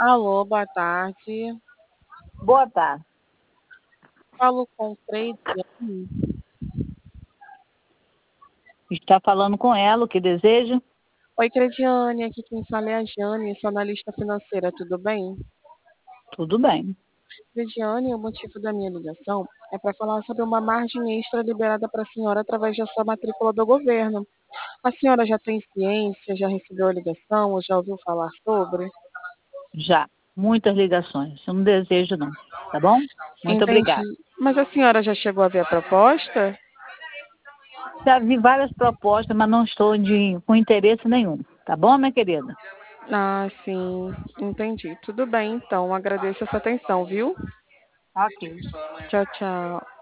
Alô, boa tarde. Boa tarde. Falo com Cleidiane. Está falando com ela, o que deseja? Oi, Cleidiane, aqui quem fala é a Jane, sou analista financeira, tudo bem? Tudo bem. Cleidiane, o motivo da minha ligação é para falar sobre uma margem extra liberada para a senhora através da sua matrícula do governo. A senhora já tem ciência, já recebeu a ligação ou já ouviu falar sobre? Já. Muitas ligações. Eu não desejo, não. Tá bom? Muito Entendi. obrigada. Mas a senhora já chegou a ver a proposta? Já vi várias propostas, mas não estou com interesse nenhum. Tá bom, minha querida? Ah, sim, entendi. Tudo bem, então. Agradeço essa atenção, viu? Ok. Tchau, tchau.